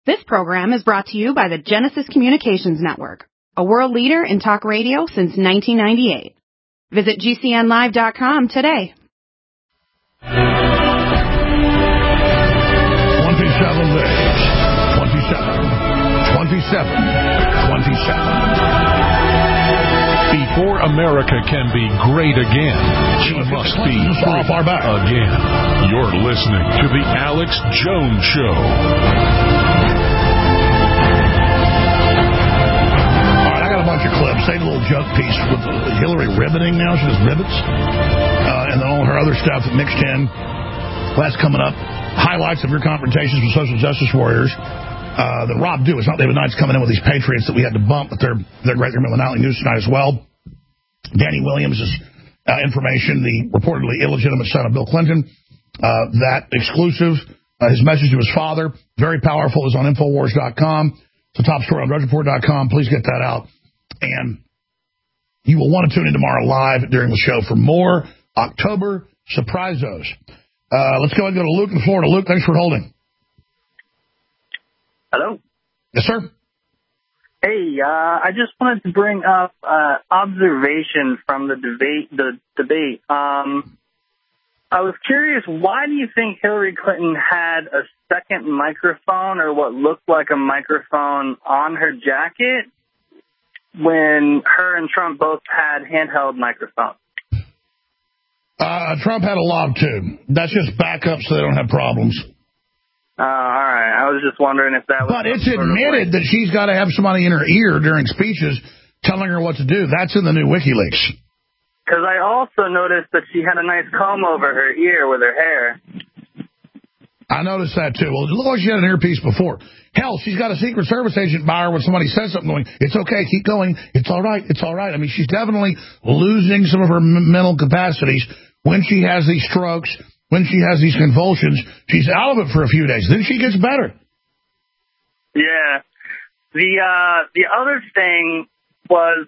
This program is brought to you by the Genesis Communications Network, a world leader in talk radio since 1998. Visit GCNlive.com today. 27 days. 27. Before America can be great again, she must be free again. You're listening to The Alex Jones Show. All right, I got a bunch of clips. They had a little joke piece with Hillary ribboning now. She does ribbits. And then all her other stuff mixed in. That's coming up. Highlights of your confrontations with social justice warriors. That Rob do. It's not David Knight's coming in with these patriots that we had to bump, but they're right there in the nightly news tonight as well. Danny Williams' information, the reportedly illegitimate son of Bill Clinton, that exclusive, his message to his father, very powerful, is on Infowars.com. It's a top story on DrudgeReport.com. Please get that out. And you will want to tune in tomorrow live during the show for more October surprisos. Let's go ahead and go to Luke in Florida. Luke, thanks for holding. Hello? Yes, sir? Hey, I just wanted to bring up observation from the debate. I was curious, why do you think Hillary Clinton had a second microphone or what looked like a microphone on her jacket when her and Trump both had handheld microphones? Trump had a log, too. That's just backup so they don't have problems. All right. I was just wondering if that was... But it's admitted that she's got to have somebody in her ear during speeches telling her what to do. That's in the new WikiLeaks. Because I also noticed that she had a nice comb over her ear with her hair. I noticed that, too. Well, it looked like she had an earpiece before. Hell, she's got a Secret Service agent by her when somebody says something going, it's okay, keep going, it's all right, it's all right. I mean, she's definitely losing some of her mental capacities when she has these strokes. When she has these convulsions, she's out of it for a few days. Then she gets better. Yeah. The other thing was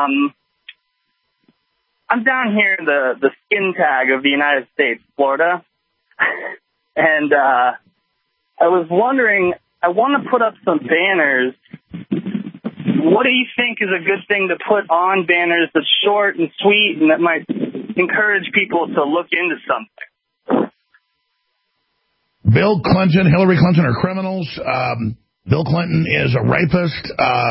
I'm down here in the skin tag of the United States, Florida. And I was wondering, I want to put up some banners. What do you think is a good thing to put on banners that's short and sweet and that might encourage people to look into something? Bill Clinton, Hillary Clinton are criminals. Bill Clinton is a rapist.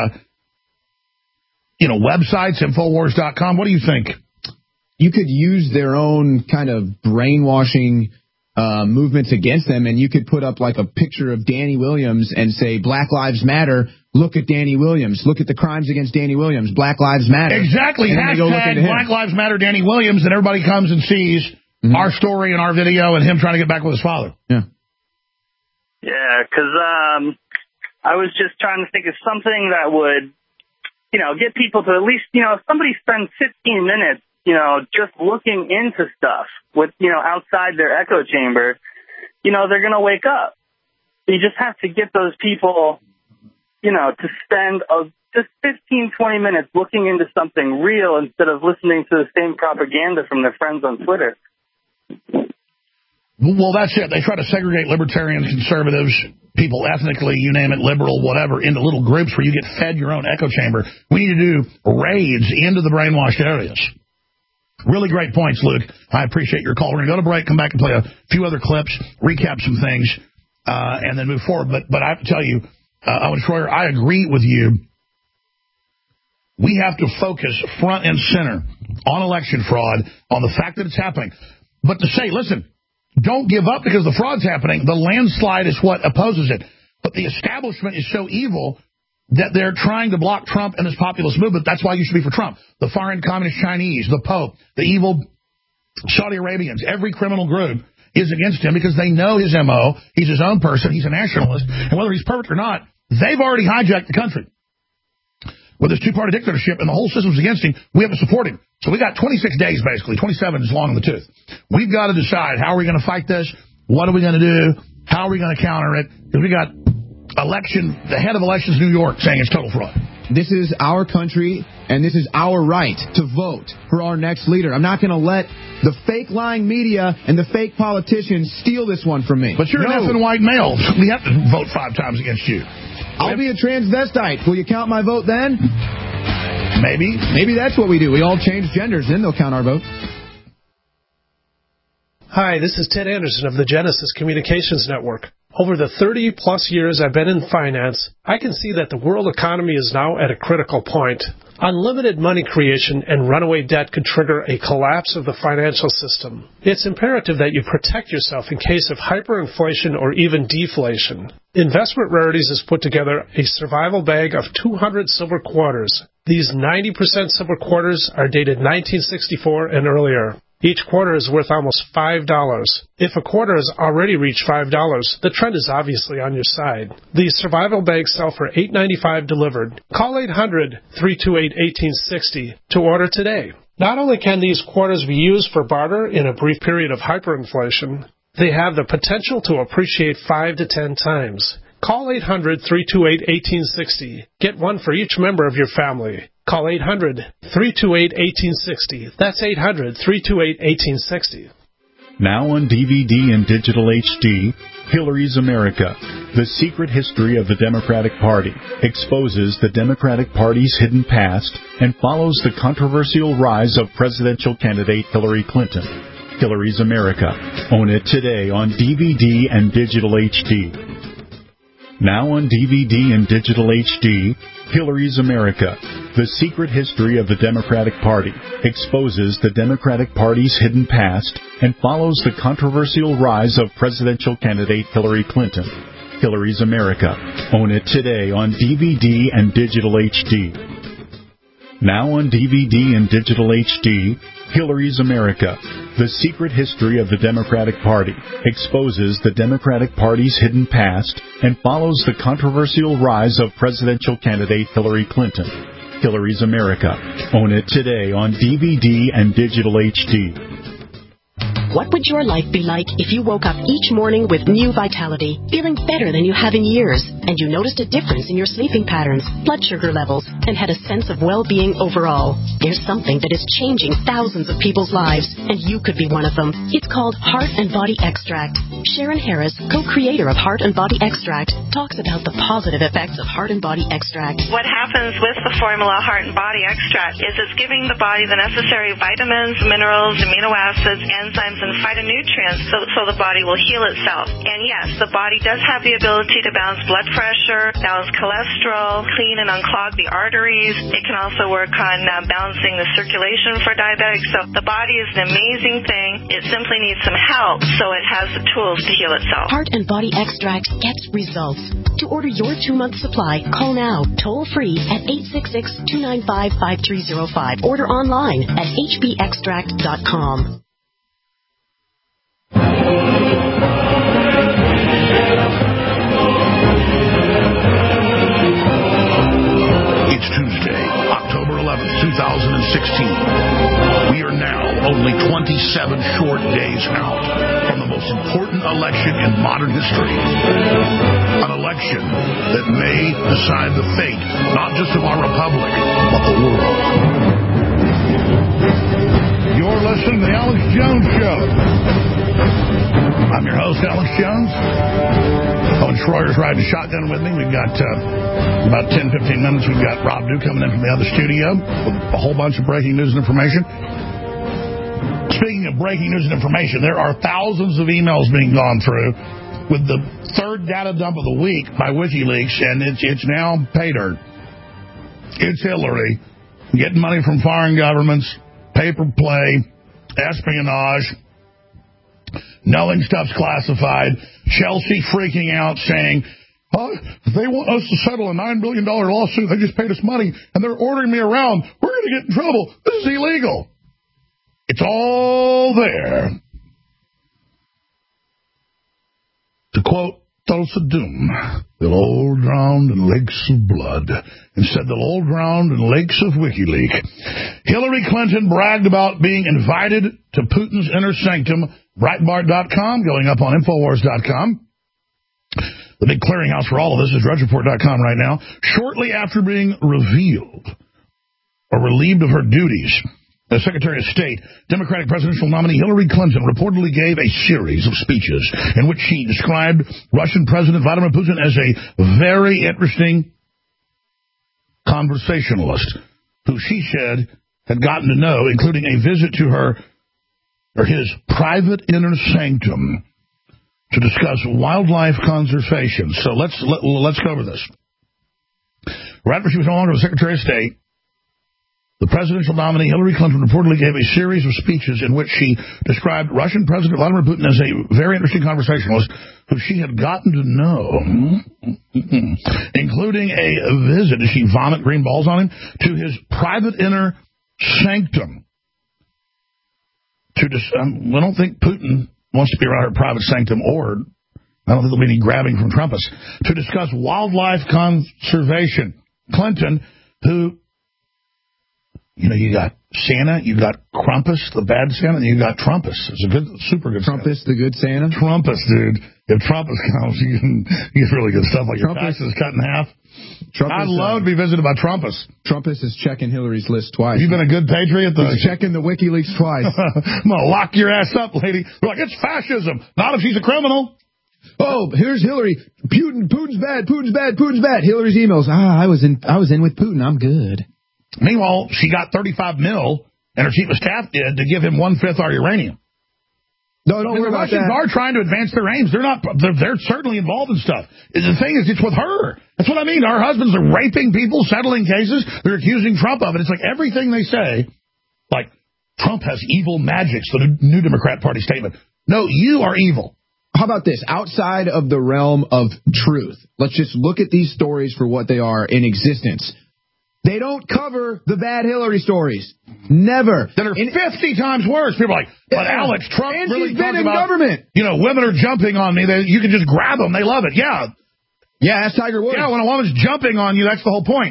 Websites, Infowars.com. What do you think? You could use their own kind of brainwashing movements against them, and you could put up like a picture of Danny Williams and say, Black Lives Matter. Look at Danny Williams. Look at the crimes against Danny Williams. Black Lives Matter. Exactly. Hashtag Black Lives Matter Danny Williams, and everybody comes and sees our story and our video and him trying to get back with his father. Yeah. Yeah, because I was just trying to think of something that would, get people to at least, if somebody spends 15 minutes, just looking into stuff with, outside their echo chamber, they're going to wake up. You just have to get those people, to spend just 15, 20 minutes looking into something real instead of listening to the same propaganda from their friends on Twitter. Well, that's it. They try to segregate libertarians, conservatives, people ethnically, you name it, liberal, whatever, into little groups where you get fed your own echo chamber. We need to do raids into the brainwashed areas. Really great points, Luke. I appreciate your call. We're going to go to break, come back and play a few other clips, recap some things, and then move forward. But I have to tell you, Owen Schroyer, I agree with you. We have to focus front and center on election fraud, on the fact that it's happening. But to say, listen, don't give up because the fraud's happening. The landslide is what opposes it. But the establishment is so evil that they're trying to block Trump and his populist movement. That's why you should be for Trump. The foreign communist Chinese, the Pope, the evil Saudi Arabians, every criminal group is against him because they know his M.O. He's his own person. He's a nationalist. And whether he's perfect or not, they've already hijacked the country. With his two-party dictatorship and the whole system's against him, we have to support him. So we got 26 days, basically. 27 is long in the tooth. We've got to decide, how are we going to fight this? What are we going to do? How are we going to counter it? Because we got the head of elections in New York saying it's total fraud. This is our country, and this is our right to vote for our next leader. I'm not going to let the fake lying media and the fake politicians steal this one from me. But you're an effing white male. We have to vote 5 times against you. I'll be a transvestite. Will you count my vote then? Maybe. Maybe that's what we do. We all change genders, then they'll count our vote. Hi, this is Ted Anderson of the Genesis Communications Network. Over the 30-plus years I've been in finance, I can see that the world economy is now at a critical point. Unlimited money creation and runaway debt could trigger a collapse of the financial system. It's imperative that you protect yourself in case of hyperinflation or even deflation. Investment Rarities has put together a survival bag of 200 silver quarters. These 90% silver quarters are dated 1964 and earlier. Each quarter is worth almost $5. If a quarter has already reached $5, the trend is obviously on your side. These survival bags sell for $8.95 delivered. Call 800-328-1860 to order today. Not only can these quarters be used for barter in a brief period of hyperinflation, they have the potential to appreciate 5 to 10 times. Call 800-328-1860. Get one for each member of your family. Call 800-328-1860. That's 800-328-1860. Now on DVD and digital HD, Hillary's America, The Secret History of the Democratic Party, exposes the Democratic Party's hidden past and follows the controversial rise of presidential candidate Hillary Clinton. Hillary's America. Own it today on DVD and digital HD. Now on DVD and digital HD, Hillary's America, The Secret History of the Democratic Party, exposes the Democratic Party's hidden past and follows the controversial rise of presidential candidate Hillary Clinton. Hillary's America. Own it today on DVD and digital HD. Now on DVD and digital HD, Hillary's America, The Secret History of the Democratic Party, exposes the Democratic Party's hidden past and follows the controversial rise of presidential candidate Hillary Clinton. Hillary's America. Own it today on DVD and digital HD. What would your life be like if you woke up each morning with new vitality, feeling better than you have in years, and you noticed a difference in your sleeping patterns, blood sugar levels, and had a sense of well-being overall? There's something that is changing thousands of people's lives, and you could be one of them. It's called Heart and Body Extract. Sharon Harris, co-creator of Heart and Body Extract, talks about the positive effects of Heart and Body Extract. What happens with the formula Heart and Body Extract is it's giving the body the necessary vitamins, minerals, amino acids, enzymes, and phytonutrients so the body will heal itself. And yes, the body does have the ability to balance blood pressure, balance cholesterol, clean and unclog the arteries. It can also work on balancing the circulation for diabetics. So the body is an amazing thing. It simply needs some help, so it has the tools to heal itself. Heart and Body Extract gets results. To order your 2-month supply, call now, toll free at 866-295-5305. Order online at hbextract.com. It's Tuesday, October 11th, 2016. We are now only 27 short days out from the most important election in modern history. An election that may decide the fate, not just of our republic, but the world. You're listening to The Alex Jones Show. I'm your host, Alex Jones. Owen Schroyer's riding shotgun with me. We've got about 10, 15 minutes. We've got Rob Dew coming in from the other studio with a whole bunch of breaking news and information. Speaking of breaking news and information, there are thousands of emails being gone through with the third data dump of the week by WikiLeaks, and it's now pay dirt. It's Hillary getting money from foreign governments, paper play, espionage, knowing stuff's classified, Chelsea freaking out saying, they want us to settle a $9 billion lawsuit. They just paid us money, and they're ordering me around. We're going to get in trouble. This is illegal. It's all there. To quote Tulsa Doom, they'll all drown in lakes of blood. Instead, they'll all drown in lakes of WikiLeaks. Hillary Clinton bragged about being invited to Putin's inner sanctum, Breitbart.com, going up on Infowars.com. the big clearinghouse for all of this is DrudgeReport.com right now. Shortly after being revealed or relieved of her duties, the Secretary of State, Democratic presidential nominee Hillary Clinton reportedly gave a series of speeches in which she described Russian President Vladimir Putin as a very interesting conversationalist who she said had gotten to know, including a visit to her or his private inner sanctum to discuss wildlife conservation. So let's go over this. Right after she was no longer the Secretary of State, the presidential nominee Hillary Clinton reportedly gave a series of speeches in which she described Russian President Vladimir Putin as a very interesting conversationalist who she had gotten to know, including a visit, did she vomit green balls on him, to his private inner sanctum. I don't think Putin wants to be around her private sanctum, or I don't think there'll be any grabbing from Trumpus, to discuss wildlife conservation. Clinton, who, you got Santa, you got Krampus, the bad Santa, and you got Trumpus. It's a good, super good Trumpus, Santa. the good Santa? Trumpus, dude. If Trumpus comes, you get really good stuff, like your taxes cut in half. I'd love to be visited by Trumpus. Trumpus is checking Hillary's list twice. You've been a good patriot? He's checking the WikiLeaks twice. I'm going to lock your ass up, lady. They're like, it's fascism. Not if she's a criminal. Oh, here's Hillary. Putin's bad. Putin's bad. Putin's bad. Hillary's emails. I was in with Putin. I'm good. Meanwhile, she got $35 million, and her chief of staff did, to give him 1/5 our uranium. No, don't worry about that. The Russians are trying to advance their aims. They're certainly involved in stuff. The thing is, it's with her. That's what I mean. Our husbands are raping people, settling cases. They're accusing Trump of it. It's like everything they say, like Trump has evil magics, the New Democrat Party statement. No, you are evil. How about this? Outside of the realm of truth, let's just look at these stories for what they are in existence. They don't cover the bad Hillary stories. Never. That are 50 times worse. People are like, but Alex, Trump and really she's been talks in about, government. Women are jumping on me. You can just grab them. They love it. Yeah. Yeah, ask Tiger Woods. Yeah, when a woman's jumping on you, that's the whole point.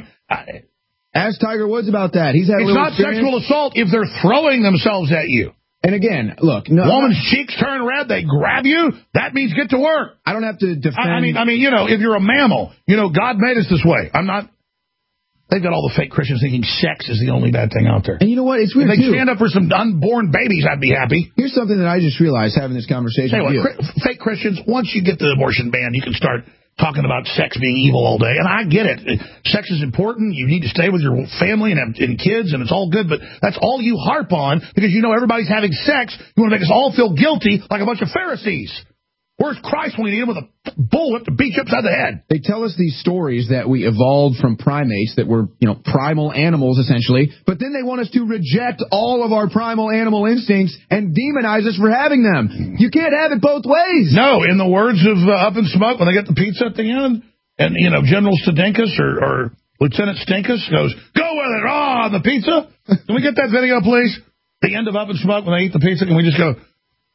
Ask Tiger Woods about that. He's had It's not sexual assault if they're throwing themselves at you. And again, look, woman's cheeks turn red, they grab you. That means get to work. I don't have to defend. I mean, if you're a mammal, God made us this way. I'm not. They've got all the fake Christians thinking sex is the only bad thing out there. And you know what? It's weird, if they stand up for some unborn babies, I'd be happy. Here's something that I just realized having this conversation with you. Fake Christians, once you get the abortion ban, you can start talking about sex being evil all day. And I get it. Sex is important. You need to stay with your family and kids, and it's all good. But that's all you harp on because everybody's having sex. You want to make us all feel guilty like a bunch of Pharisees. Where's Christ when you need him with a bullet to beat you upside the head? They tell us these stories that we evolved from primates, that were, primal animals, essentially. But then they want us to reject all of our primal animal instincts and demonize us for having them. You can't have it both ways. No, in the words of Up in Smoke, when they get the pizza at the end, and, General Stadinkus or Lieutenant Stinkus goes, go with it, on the pizza. Can we get that video, please? The end of Up in Smoke, when they eat the pizza, can we just go,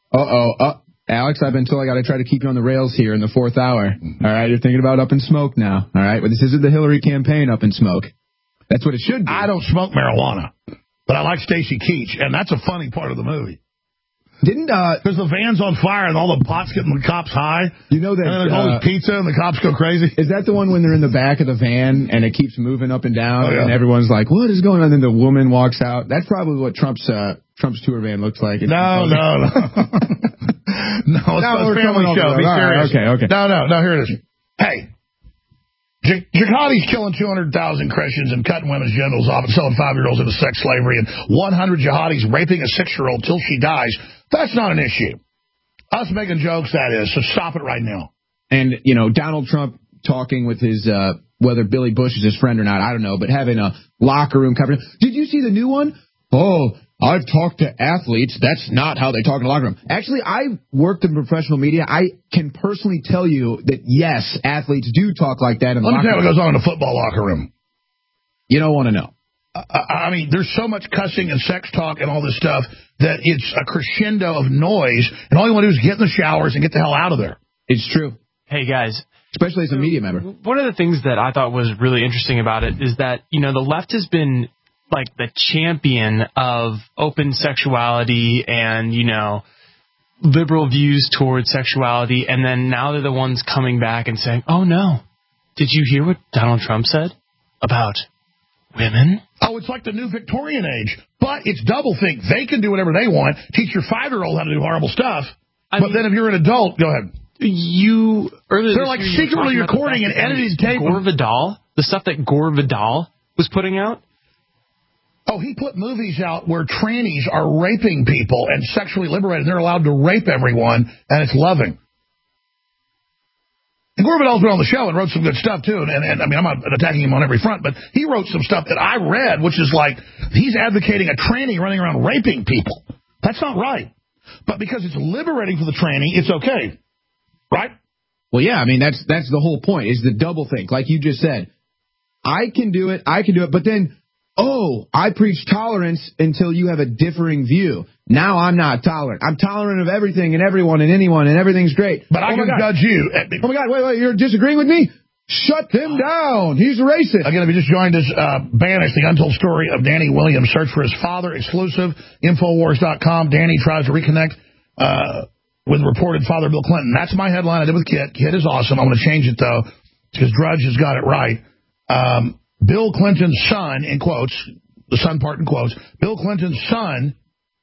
Alex, I've been told I got to try to keep you on the rails here in the 4th hour. All right, you're thinking about Up in Smoke now. All right, but this isn't the Hillary campaign Up in Smoke. That's what it should be. I don't smoke marijuana, but I like Stacy Keach, and that's a funny part of the movie. Because the van's on fire and all the pot's getting the cops high. You know that. And there's all this pizza and the cops go crazy. Is that the one when they're in the back of the van and it keeps moving up and down and everyone's like, what is going on? And then the woman walks out. That's probably what Trump's tour van looks like. No. No, it's a family show. Be serious. Right, okay. No, here it is. Hey, jihadis killing 200,000 Christians and cutting women's genitals off and selling 5-year-olds into sex slavery, and 100 jihadis raping a 6-year-old till she dies. That's not an issue. Us making jokes, that is. So stop it right now. And, Donald Trump talking with his, whether Billy Bush is his friend or not, I don't know, but having a locker room coverage. Did you see the new one? Oh, I've talked to athletes. That's not how they talk in the locker room. Actually, I worked in professional media. I can personally tell you that, yes, athletes do talk like that in the locker room. Let me tell you what goes on in a football locker room. You don't want to know. I mean, there's so much cussing and sex talk and all this stuff that it's a crescendo of noise, and all you want to do is get in the showers and get the hell out of there. It's true. Hey, guys. Especially as a media member. One of the things that I thought was really interesting about it is that, the left has been like the champion of open sexuality and, liberal views towards sexuality, and then now they're the ones coming back and saying, oh, no, did you hear what Donald Trump said about women? Oh, it's like the new Victorian age. But it's doublethink. They can do whatever they want. Teach your 5-year-old how to do horrible stuff. But then if you're an adult, go ahead. They're like secretly recording an edited tape. Gore Vidal, the stuff that Gore Vidal was putting out. Oh, he put movies out where trannies are raping people and sexually liberated. They're allowed to rape everyone, and it's loving. And Gore Vidal's been on the show and wrote some good stuff, too. And I mean, I'm not attacking him on every front, but he wrote some stuff that I read, which is like he's advocating a tranny running around raping people. That's not right. But because it's liberating for the tranny, it's okay. Right? Well, yeah, I mean, that's the whole point, is the doublethink. Like you just said, I can do it, but then, I preach tolerance until you have a differing view. Now I'm not tolerant. I'm tolerant of everything and everyone and anyone, and everything's great. But I can judge you. Oh, my God, wait, you're disagreeing with me? Shut him down. He's a racist. Again, if you just joined us, Banish, the untold story of Danny Williams. Search for his father, exclusive, Infowars.com. Danny tries to reconnect with reported father Bill Clinton. That's my headline I did with Kit. Kit is awesome. I'm going to change it, though, because Drudge has got it right. Bill Clinton's son, in quotes, the son part in quotes, Bill Clinton's son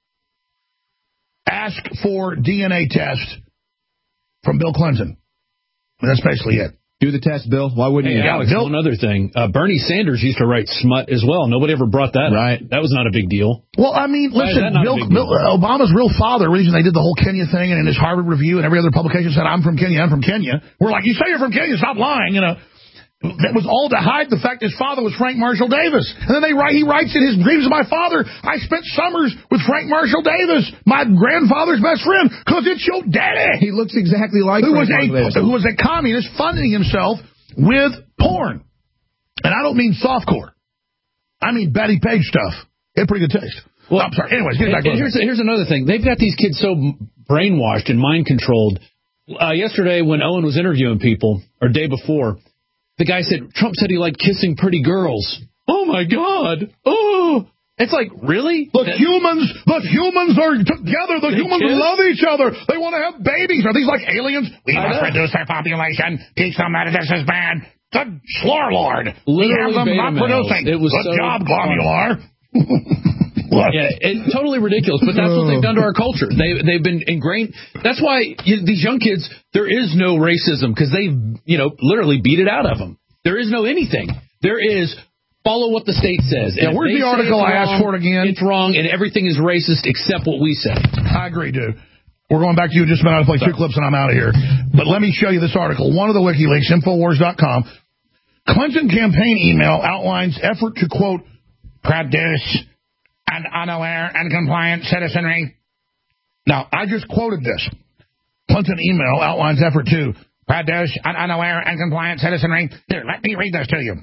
asked for DNA test from Bill Clinton. And that's basically it. Do the test, Bill. Why wouldn't you? Alex, one other thing. Bernie Sanders used to write smut as well. Nobody ever brought that up. That was not a big deal. Well, I mean, listen, Obama's real father, the reason they did the whole Kenya thing and in his Harvard Review and every other publication said, I'm from Kenya. We're like, you say you're from Kenya, stop lying, That was all to hide the fact his father was Frank Marshall Davis. And then he writes in his Dreams of My Father, I spent summers with Frank Marshall Davis, my grandfather's best friend, because it's your daddy. He looks exactly like Frank Marshall Davis. Who was a communist funding himself with porn. And I don't mean softcore. I mean Betty Page stuff. He had pretty good taste. Well, I'm sorry. Anyways, get back to it. Here's another thing. They've got these kids so brainwashed and mind-controlled. Yesterday when Owen was interviewing people, or day before, the guy said, Trump said he liked kissing pretty girls. Oh, my God. Oh. It's like, really? The humans are together. The humans love each other. They want to have babies. Are these like aliens? We must reduce their population. Teach them that this is bad. Good slore lord. We have them not producing. Good job, Globular. Yeah, it's totally ridiculous, but that's what they've done to our culture. They've been ingrained. That's why these young kids, there is no racism, because they've, literally beat it out of them. There is no anything. There is follow what the state says. Yeah, where's the article I asked for it again? It's wrong, and everything is racist except what we say. I agree, dude. We're going back to you in just a minute. I'll play 2 clips and I'm out of here. But let me show you this article. One of the WikiLeaks, Infowars.com. Clinton campaign email outlines effort to, quote, produce an unaware and compliant citizenry. Now, I just quoted this. Clinton email outlines effort to produce an unaware and compliant citizenry. Here, let me read this to you.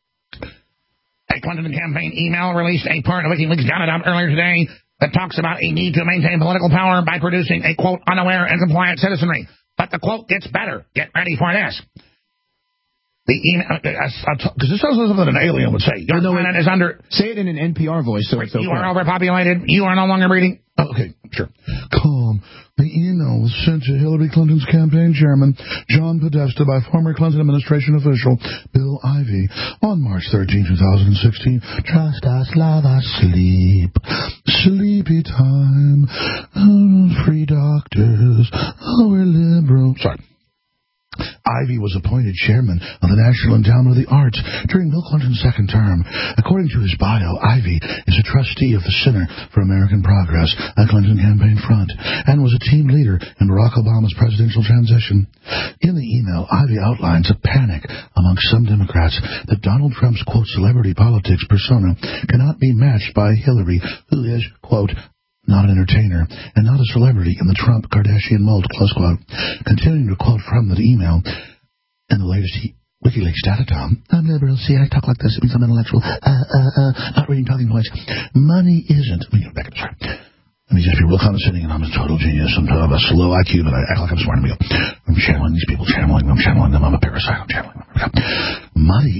A Clinton campaign email released a part of WikiLeaks got it out earlier today that talks about a need to maintain political power by producing a, quote, unaware and compliant citizenry. But the quote gets better. Get ready for this. The email, because this sounds like something an alien would say. Your planet is under... Say it in an NPR voice so it's okay. You are overpopulated. You are no longer breeding. Oh, okay, sure. Calm. The email was sent to Hillary Clinton's campaign chairman, John Podesta, by former Clinton administration official Bill Ivey on March 13, 2016. Just as love us sleep. Sleepy time. Free doctors. We're liberal. Sorry. Ivey was appointed chairman of the National Endowment of the Arts during Bill Clinton's second term. According to his bio, Ivey is a trustee of the Center for American Progress, a Clinton campaign front, and was a team leader in Barack Obama's presidential transition. In the email, Ivey outlines a panic amongst some Democrats that Donald Trump's, quote, celebrity politics persona cannot be matched by Hillary, who is, quote, not an entertainer, and not a celebrity in the Trump-Kardashian mold, close quote. Continuing to quote from the email, in the latest WikiLeaks data, Tom, I'm liberal, see, I talk like this, it means I'm intellectual, not reading talking points. Money isn't, let me get back, sorry. Let me just be real condescending, and I'm a total genius, I'm a slow IQ, but I act like I'm smart. I'm channeling these people, channeling them, I'm a parasite, I'm channeling them. Money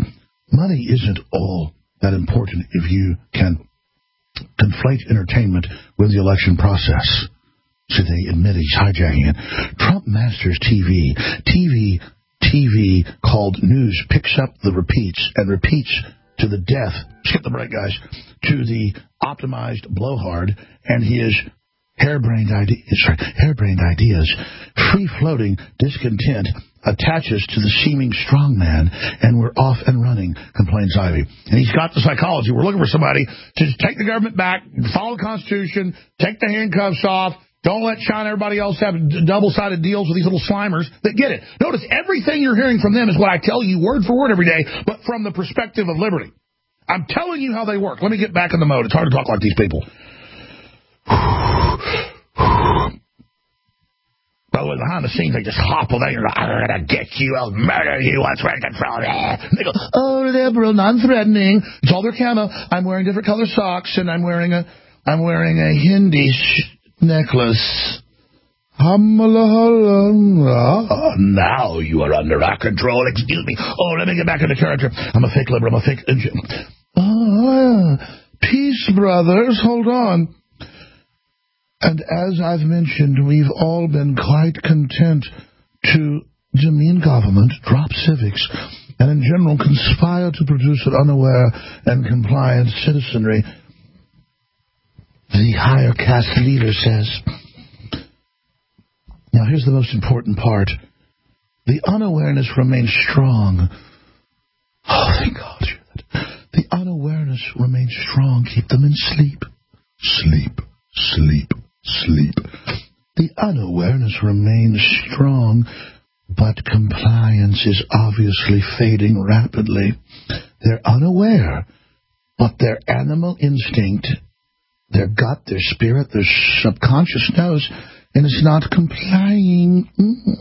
isn't all that important if you can conflate entertainment with the election process. So they admit he's hijacking it. Trump masters TV. TV called news picks up the repeats and repeats to the death. Skip the break, guys. To the optimized blowhard and his harebrained ideas. Free-floating discontent attaches to the seeming strong man, and we're off and running, complains Ivey. And he's got the psychology. We're looking for somebody to take the government back, follow the Constitution, take the handcuffs off. Don't let China and everybody else have double-sided deals with these little slimers that get it. Notice everything you're hearing from them is what I tell you word for word every day, but from the perspective of liberty. I'm telling you how they work. Let me get back in the mode. It's hard to talk like these people. By the way, behind the scenes, they just hop on there. I'm going to get you. I'll murder you once we're in control. They go, oh, liberal, non-threatening. It's all their camo. I'm wearing different color socks, and I'm wearing a Hindi necklace. Now you are under our control. Excuse me. Oh, let me get back into character. I'm a fake liberal. I'm a fake... peace, brothers. Hold on. And as I've mentioned, we've all been quite content to demean government, drop civics, and in general conspire to produce an unaware and compliant citizenry. The higher caste leader says. Now, here's the most important part. The unawareness remains strong. Oh, thank God. The unawareness remains strong. Keep them in sleep. Sleep, sleep, sleep. The unawareness remains strong, but compliance is obviously fading rapidly. They're unaware, but their animal instinct, their gut, their spirit, their subconscious knows, and it's not complying.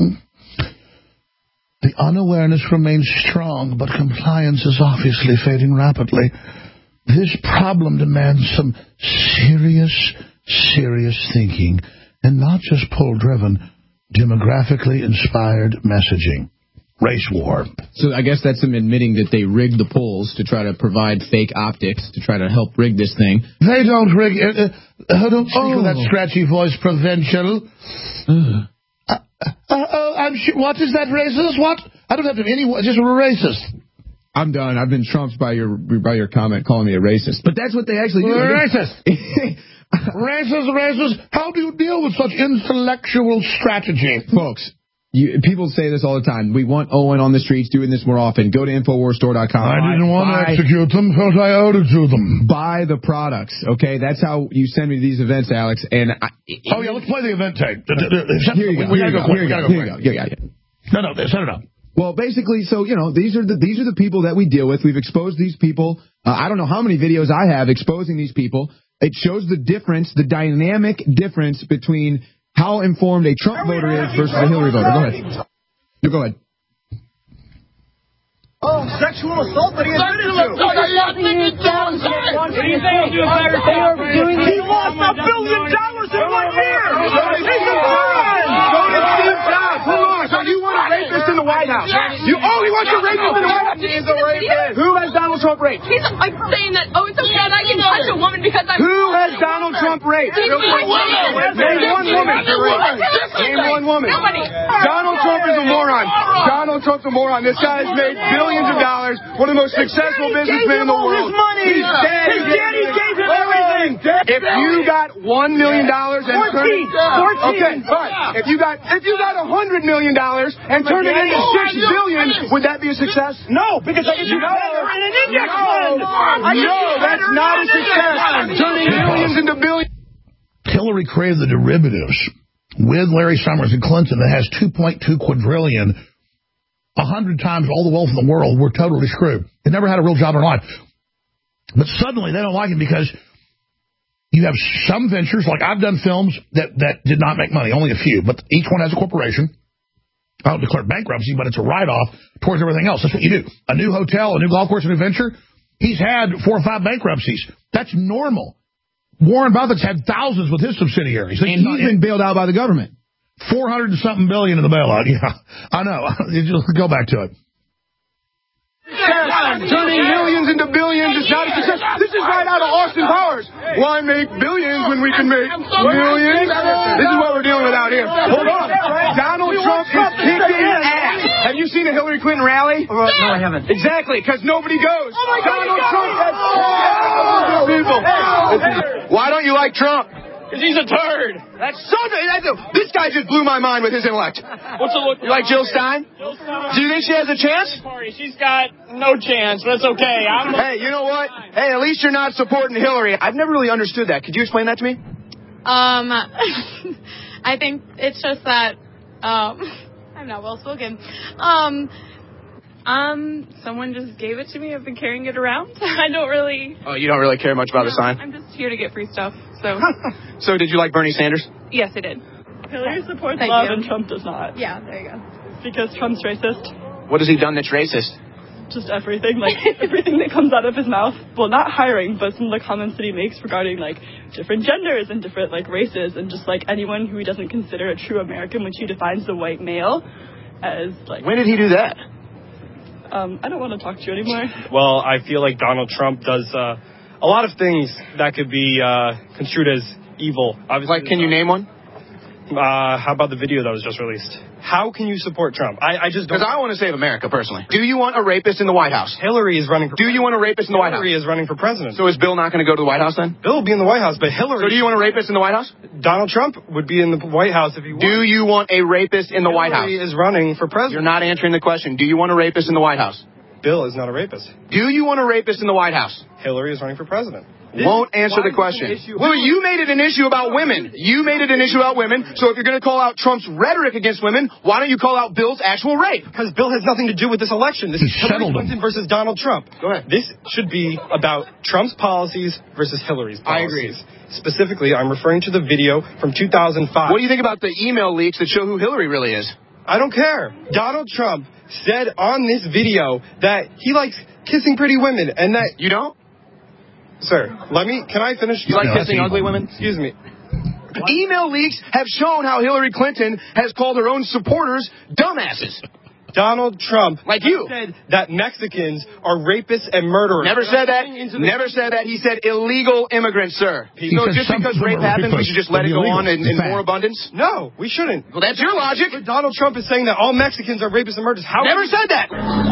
The unawareness remains strong, but compliance is obviously fading rapidly. This problem demands some serious thinking, and not just poll-driven, demographically inspired messaging. Race war. So I guess that's them admitting that they rigged the polls to try to provide fake optics, to try to help rig this thing. They don't rig it. Don't speak with that scratchy voice, provincial. I'm sure. What is that, racist? What? I don't have to be anyone. Just racist. I'm done. I've been trumped by your comment calling me a racist. But that's what they actually do. Racist. Racist. How do you deal with such intellectual strategy? Folks, people say this all the time. We want Owen on the streets doing this more often. Go to InfoWarsStore.com. I didn't want to execute them because I owed it to them. Buy the products, okay? That's how you send me to these events, Alex. And let's play the event tape. Here you go. We gotta go quick. Yeah. No, set it up. Well, basically, so, these are the people that we deal with. We've exposed these people. I don't know how many videos I have exposing these people. It shows the difference, the dynamic difference between how informed a Trump voter is versus a Hillary voter. Go ahead. Go ahead. Oh, sexual assault, but he admitted to. He lost $1 billion in 1 year. He's a moron. So did Steve Jobs. Hold on. So you want a rapist in the White House? He wants a rapist in the White House. He's a rapist. Who has Donald Trump raped? He's like saying that, it's okay that I can touch a woman because I'm... Who has Donald Trump raped? Name one woman. Name one woman. Donald Trump is a moron. Donald Trump's a moron. This guy has made billions of dollars. One of the most successful businessmen in the world. He's dead. His daddy gave him everything. If you got $1 million and turned it... 14. Okay, fine. If you got $100 million and turned it into $6 billion, would that be a success? No, because I get you better in an index fund. No, that's not a success. Turning millions into billions. Hillary created the derivatives with Larry Summers and Clinton that has 2.2 quadrillion. 100 times all the wealth in the world. We're totally screwed. They never had a real job in their life. But suddenly they don't like him because you have some ventures, like I've done films that did not make money, only a few, but each one has a corporation. I don't declare bankruptcy, but it's a write-off towards everything else. That's what you do. A new hotel, a new golf course, a new venture. He's had 4 or 5 bankruptcies. That's normal. Warren Buffett's had thousands with his subsidiaries. And he's been bailed out by the government. 400 and something billion in the bailout. Yeah, I know. Just go back to it. Turning millions into billions is not a success. This is right out of Austin Powers. Why make billions when we can make millions? This is what we're dealing with out here. Hold on. Donald Trump is kicking ass. Have you seen a Hillary Clinton rally? No, I haven't. Exactly, because nobody goes. Donald Trump has people. Why don't you like Trump? Because he's a turd. This guy just blew my mind with his intellect. What's it look like? You like Jill Stein? Do you think she has a chance? She's got no chance, but it's okay. Hey, you know what? Hey, at least you're not supporting Hillary. I've never really understood that. Could you explain that to me? I think it's just that, I'm not well spoken. Someone just gave it to me. I've been carrying it around. I don't really... Oh, you don't really care much about the sign? I'm just here to get free stuff, so... So did you like Bernie Sanders? Yes, I did. Hillary supports love and Trump does not. Yeah, there you go. Because Trump's racist. What has he done that's racist? Just everything. Like, everything that comes out of his mouth. Well, not hiring, but some of the comments that he makes regarding, like, different genders and different, like, races. And just, like, anyone who he doesn't consider a true American, which he defines the white male as, like... When did he do that? I don't want to talk to you anymore. Well, I feel like Donald Trump does a lot of things that could be construed as evil. Obviously, like, can you name one? How about the video that was just released? How can you support Trump? I just don't... Because I want to save America, personally. Do you want a rapist in the White House? Hillary is running for president. Do you want a rapist in the White House? Hillary is running for president. So is Bill not going to go to the White House then? Bill will be in the White House, but Hillary... So do you want a rapist in the White House? Donald Trump would be in the White House if he won. Do you want a rapist in the White House? Hillary is running for president. You're not answering the question. Do you want a rapist in the White House? Bill is not a rapist. Do you want a rapist in the White House? Hillary is running for president. Won't answer the question. Well, you made it an issue about women. You made it an issue about women. So if you're going to call out Trump's rhetoric against women, why don't you call out Bill's actual rape? Because Bill has nothing to do with this election. This is Hillary Clinton versus Donald Trump. Go ahead. This should be about Trump's policies versus Hillary's policies. I agree. Specifically, I'm referring to the video from 2005. What do you think about the email leaks that show who Hillary really is? I don't care. Donald Trump said on this video that he likes kissing pretty women and that... You don't? Sir, can I finish? You like kissing ugly women? Excuse me. Email leaks have shown how Hillary Clinton has called her own supporters dumbasses. Donald Trump, like you, said that Mexicans are rapists and murderers. Never said that. Never said that. He said illegal immigrants, sir. So just because rape happens, we should just let it go on in more abundance? No, we shouldn't. Well, that's your logic. But Donald Trump is saying that all Mexicans are rapists and murderers. How? Never said that.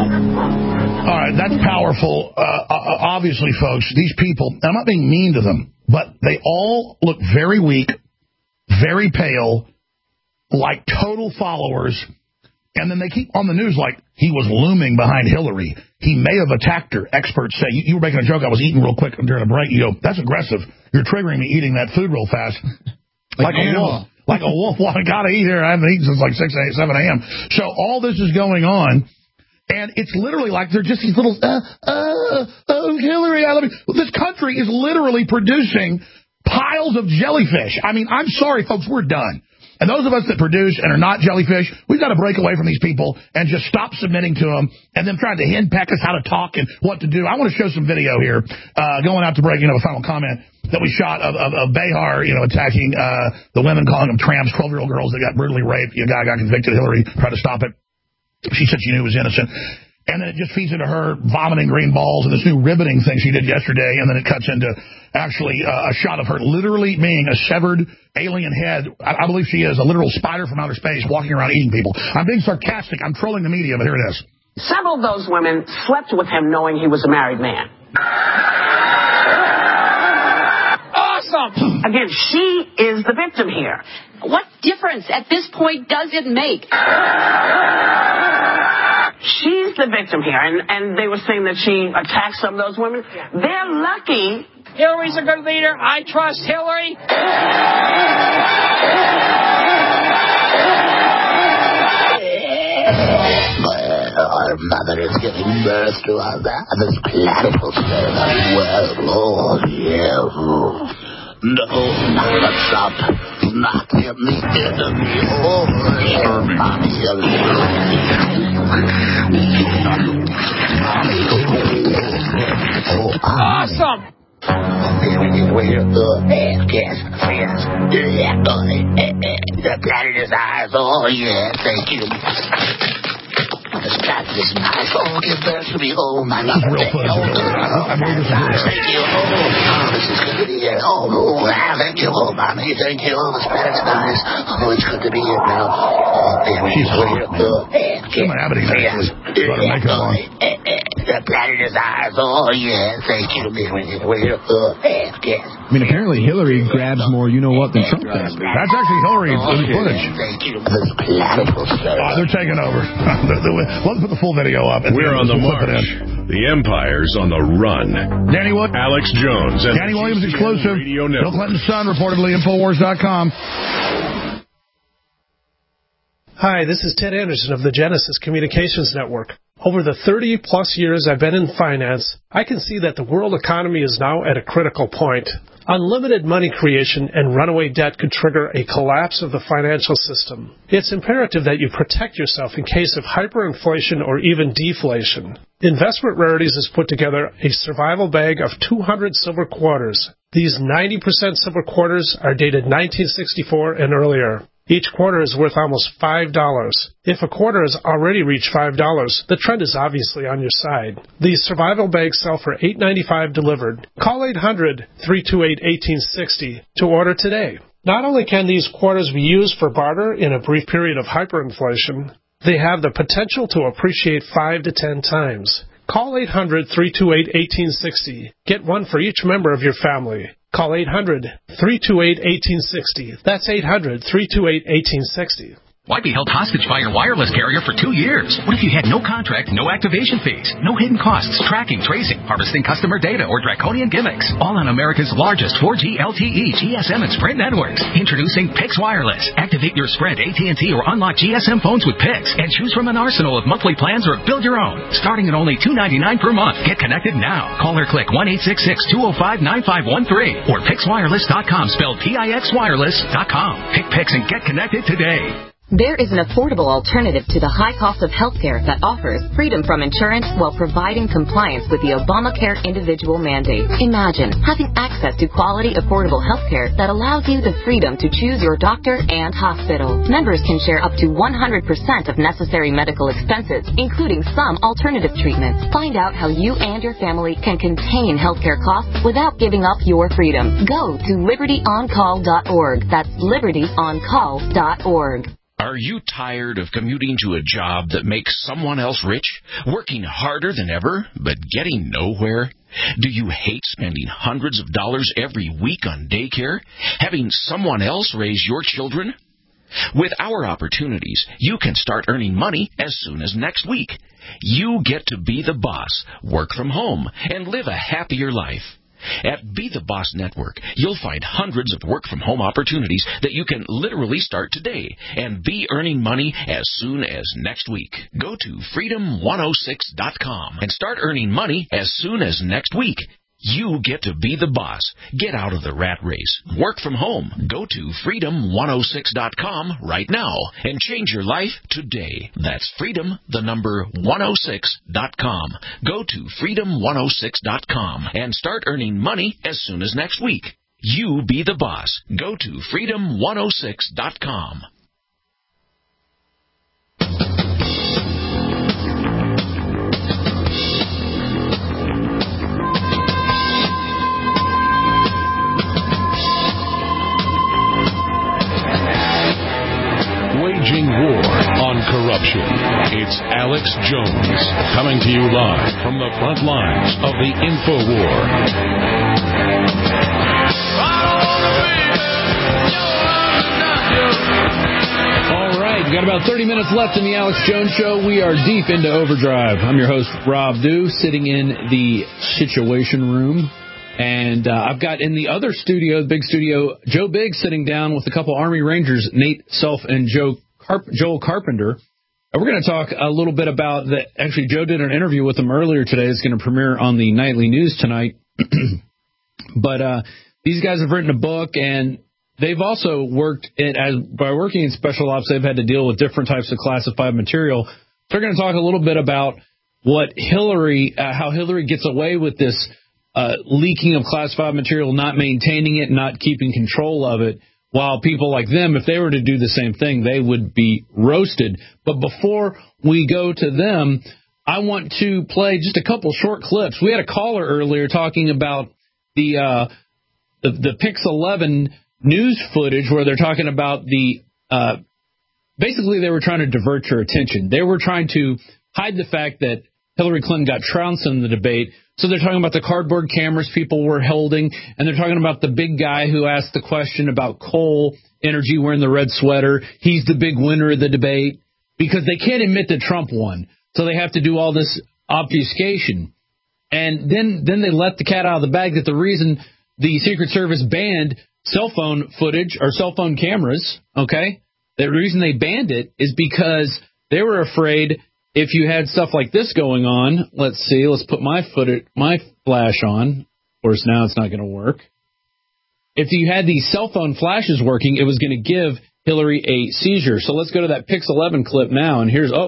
All right, that's powerful. Obviously, folks, these people, I'm not being mean to them, but they all look very weak, very pale, like total followers. And then they keep on the news like he was looming behind Hillary. He may have attacked her. Experts say, you were making a joke, I was eating real quick during a break. You go, that's aggressive. You're triggering me eating that food real fast. Like a wolf. Like a wolf. Well, I got to eat here. I haven't eaten since like 7 a.m. So all this is going on. And it's literally like they're just these little, Hillary, I love you. This country is literally producing piles of jellyfish. I mean, I'm sorry, folks, we're done. And those of us that produce and are not jellyfish, we've got to break away from these people and just stop submitting to them and them trying to henpeck us how to talk and what to do. I want to show some video here, going out to break, a final comment that we shot of Behar, attacking the women, calling them tramps, 12-year-old girls that got brutally raped. A guy got convicted. Hillary tried to stop it. She said she knew it was innocent. And then it just feeds into her vomiting green balls and this new ribboning thing she did yesterday. And then it cuts into actually a shot of her literally being a severed alien head. I believe she is a literal spider from outer space walking around eating people. I'm being sarcastic. I'm trolling the media, but here it is. Several of those women slept with him knowing he was a married man. Awesome! Again, she is the victim here. What difference at this point does it make? She's the victim here, and they were saying that she attacked some of those women. Yeah. They're lucky. Hillary's a good leader. I trust Hillary. Our mother is giving birth to our father's platypus. Well, yeah. No, not stop. Not him, the enemy. Awesome! The planet is ours. Oh, yeah, thank you. this capitalist knife. Oh, give birth to me. Oh, my mother. Real fuzz. I believe this is real. Thank you. Oh, this is good to be here. Oh, thank you. Oh, mommy, thank you. Oh, this planet's nice. Oh, it's good to be here now. She's hot. She's my Aberdeen, actually. Got her makeup on. The planet is ours. Oh, yeah. Thank you. Yes. I mean, apparently Hillary grabs more you-know-what than Trump does. That's actually Hillary footage. They're taking over. Let's put the full video up. We're on the march. The Empire's on the run. Danny Williams. Alex Jones. And Danny Williams exclusive. Bill Clinton's son, reportedly, Infowars.com. Hi, this is Ted Anderson of the Genesis Communications Network. Over the 30-plus years I've been in finance, I can see that the world economy is now at a critical point. Unlimited money creation and runaway debt could trigger a collapse of the financial system. It's imperative that you protect yourself in case of hyperinflation or even deflation. Investment Rarities has put together a survival bag of 200 silver quarters. These 90% silver quarters are dated 1964 and earlier. Each quarter is worth almost $5. If a quarter has already reached $5, the trend is obviously on your side. These survival bags sell for $8.95 delivered. Call 800-328-1860 to order today. Not only can these quarters be used for barter in a brief period of hyperinflation, they have the potential to appreciate 5 to 10 times. Call 800-328-1860. Get one for each member of your family. Call 800-328-1860. That's 800-328-1860. Why be held hostage by your wireless carrier for 2 years? What if you had no contract, no activation fees, no hidden costs, tracking, tracing, harvesting customer data, or draconian gimmicks? All on America's largest 4G LTE, GSM, and Sprint networks. Introducing Pix Wireless. Activate your Sprint, AT&T, or unlock GSM phones with Pix and choose from an arsenal of monthly plans or build your own. Starting at only $2.99 per month. Get connected now. Call or click 1-866-205-9513 or PixWireless.com, spelled PIXWireless.com. Pick Pix and get connected today. There is an affordable alternative to the high cost of health care that offers freedom from insurance while providing compliance with the Obamacare individual mandate. Imagine having access to quality, affordable health care that allows you the freedom to choose your doctor and hospital. Members can share up to 100% of necessary medical expenses, including some alternative treatments. Find out how you and your family can contain healthcare costs without giving up your freedom. Go to libertyoncall.org. That's libertyoncall.org. Are you tired of commuting to a job that makes someone else rich? Working harder than ever, but getting nowhere? Do you hate spending hundreds of dollars every week on daycare? Having someone else raise your children? With our opportunities, you can start earning money as soon as next week. You get to be the boss, work from home, and live a happier life. At Be the Boss Network, you'll find hundreds of work-from-home opportunities that you can literally start today and be earning money as soon as next week. Go to freedom106.com and start earning money as soon as next week. You get to be the boss. Get out of the rat race. Work from home. Go to freedom106.com right now and change your life today. That's freedom106.com. Go to freedom106.com and start earning money as soon as next week. You be the boss. Go to freedom106.com. Waging war on corruption. It's Alex Jones coming to you live from the front lines of the InfoWar. All right, we've got about 30 minutes left in the Alex Jones Show. We are deep into overdrive. I'm your host, Rob Dew, sitting in the Situation Room. And I've got in the other studio, the big studio, Joe Biggs sitting down with a couple Army Rangers, Nate Self and Joel Carpenter. And we're going to talk a little bit about that. Actually, Joe did an interview with them earlier today. It's going to premiere on the Nightly News tonight. But these guys have written a book, and they've also worked by working in special ops, they've had to deal with different types of classified material. So we're going to talk a little bit about what how Hillary gets away with this leaking of classified material, not maintaining it, not keeping control of it, while people like them, if they were to do the same thing, they would be roasted. But before we go to them, I want to play just a couple short clips. We had a caller earlier talking about the Pix 11 news footage where they're talking about basically they were trying to divert your attention. They were trying to hide the fact that Hillary Clinton got trounced in the debate. So they're talking about the cardboard cameras people were holding, and they're talking about the big guy who asked the question about coal energy wearing the red sweater. He's the big winner of the debate because they can't admit that Trump won. So they have to do all this obfuscation. And then they let the cat out of the bag that the reason the Secret Service banned cell phone footage or cell phone cameras, okay, the reason they banned it is because they were afraid if you had stuff like this going on, let's see, let's put my flash on. Of course, now it's not going to work. If you had these cell phone flashes working, it was going to give Hillary a seizure. So let's go to that Pix 11 clip now, and here's,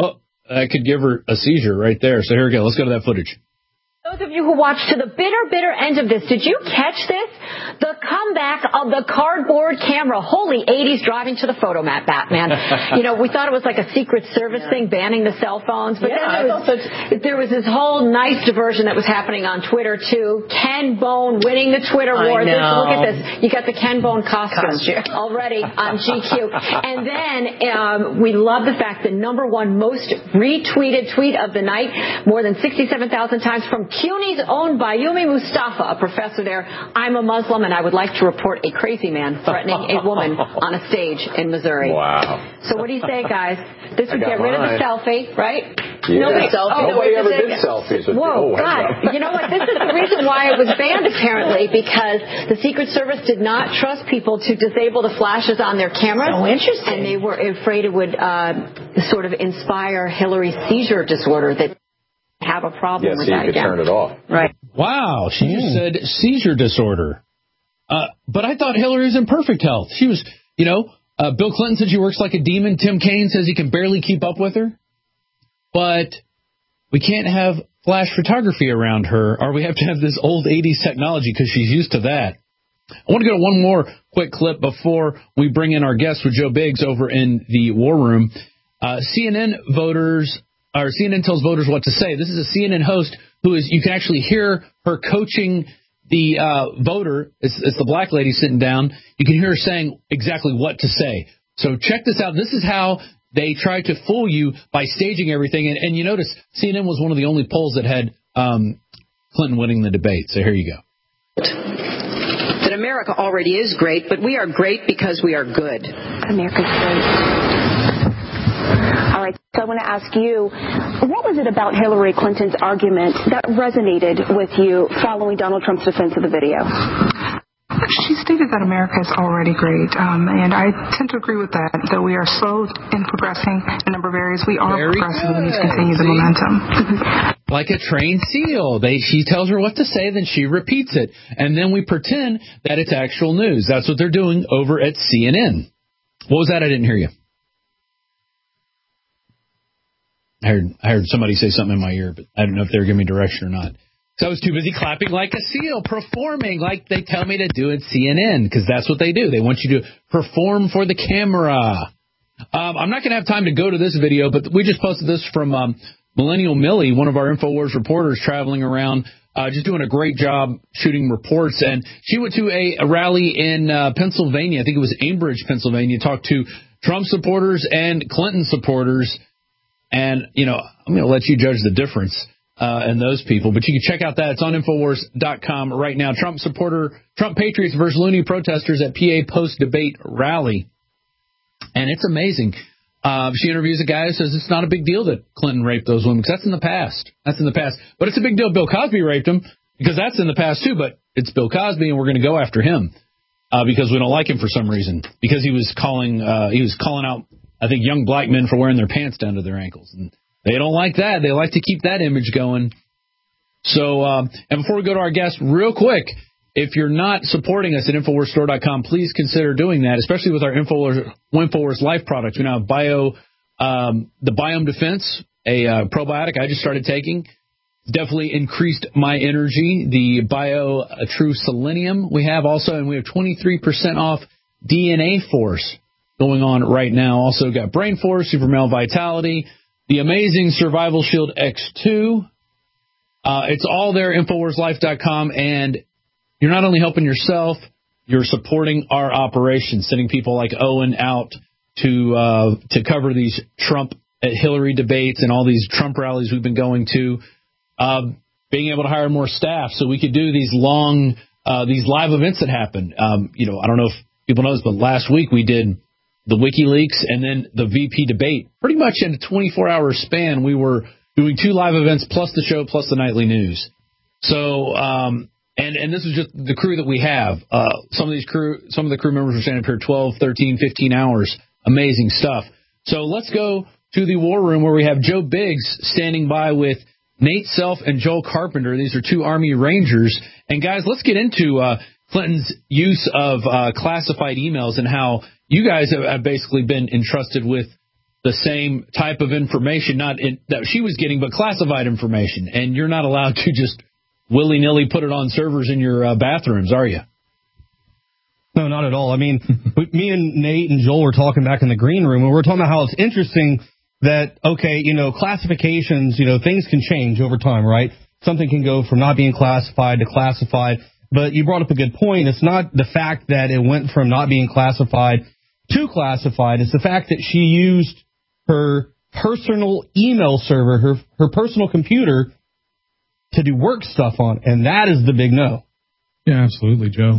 I could give her a seizure right there. So here we go. Let's go to that footage. Those of you who watched to the bitter end of this, did you catch this? The comeback of the cardboard camera. Holy 80s driving to the photomat, Batman. We thought it was like a Secret Service thing banning the cell phones, but then there was this whole nice diversion that was happening on Twitter, too. Ken Bone winning the Twitter war. Look at this. You got the Ken Bone costume already on GQ. And then we love the fact the #1 most retweeted tweet of the night, more than 67,000 times from CUNY's own Bayoumi Mustafa, a professor there. I'm a Muslim and I would like to report a crazy man threatening a woman on a stage in Missouri. Wow. So what do you say, guys? This would get rid of the selfie, right? Yeah. Nobody ever did selfies. Whoa, God. You know what? This is the reason why it was banned, apparently, because the Secret Service did not trust people to disable the flashes on their cameras. So interesting. And they were afraid it would sort of inspire Hillary's seizure disorder that have a problem with that again. Turn it off. Right. Wow, she just said seizure disorder. But I thought Hillary was in perfect health. She was, Bill Clinton said she works like a demon. Tim Kaine says he can barely keep up with her. But we can't have flash photography around her, or we have to have this old 80s technology because she's used to that. I want to go to one more quick clip before we bring in our guest with Joe Biggs over in the War Room. CNN tells voters what to say. This is a CNN host who is, you can actually hear her coaching the voter. It's the black lady sitting down. You can hear her saying exactly what to say. So check this out. This is how they try to fool you by staging everything. And you notice CNN was one of the only polls that had Clinton winning the debate. So here you go. That America already is great, but we are great because we are good. America's great. All right, so I want to ask you, what was it about Hillary Clinton's argument that resonated with you following Donald Trump's defense of the video? She stated that America is already great, and I tend to agree with that we are slow in progressing in a number of areas. We are progressive, and we need to continue the momentum. Like a trained seal. She tells her what to say, then she repeats it, and then we pretend that it's actual news. That's what they're doing over at CNN. What was that? I didn't hear you. I heard somebody say something in my ear, but I don't know if they were giving me direction or not. So I was too busy clapping like a seal, performing like they tell me to do at CNN, because that's what they do. They want you to perform for the camera. I'm not going to have time to go to this video, but we just posted this from Millennial Millie, one of our InfoWars reporters traveling around, just doing a great job shooting reports. And she went to a rally in Pennsylvania. I think it was Ambridge, Pennsylvania, talked to Trump supporters and Clinton supporters. And, I'm going to let you judge the difference in those people. But you can check out that. It's on Infowars.com right now. Trump Patriots versus Looney protesters at PA post-debate rally. And it's amazing. She interviews a guy who says it's not a big deal that Clinton raped those women, because that's in the past. But it's a big deal Bill Cosby raped him, because that's in the past, too. But it's Bill Cosby, and we're going to go after him because we don't like him for some reason. Because he was calling out, I think, young black men for wearing their pants down to their ankles. And they don't like that. They like to keep that image going. So, and before we go to our guest, real quick, if you're not supporting us at InfoWarsStore.com, please consider doing that, especially with our InfoWars Life products. We now have the Biome Defense, a probiotic I just started taking. Definitely increased my energy. The Bio True Selenium we have also, and we have 23% off DNA Force going on right now. Also got Brain Force, Super Male Vitality, the amazing Survival Shield X2. It's all there, InfoWarsLife.com, and you're not only helping yourself, you're supporting our operation, sending people like Owen out to cover these Trump-Hillary debates and all these Trump rallies we've been going to, being able to hire more staff so we could do these long, these live events that happen. I don't know if people know this, but last week we did the WikiLeaks and then the VP debate. Pretty much in a 24-hour span, we were doing 2 live events plus the show plus the nightly news. So, and this is just the crew that we have. Some of the crew members are standing up here 12, 13, 15 hours. Amazing stuff. So let's go to the war room where we have Joe Biggs standing by with Nate Self and Joel Carpenter. These are 2 Army Rangers. And guys, let's get into Clinton's use of classified emails and how you guys have basically been entrusted with the same type of information, that she was getting, but classified information. And you're not allowed to just willy-nilly put it on servers in your bathrooms, are you? No, not at all. I mean, me and Nate and Joel were talking back in the green room, and we were talking about how it's interesting that, okay, classifications, things can change over time, right? Something can go from not being classified to classified. But you brought up a good point. It's not the fact that it went from not being classified to classified. It's the fact that she used her personal email server, her personal computer, to do work stuff on, and that is the big no. Yeah, absolutely, Joe.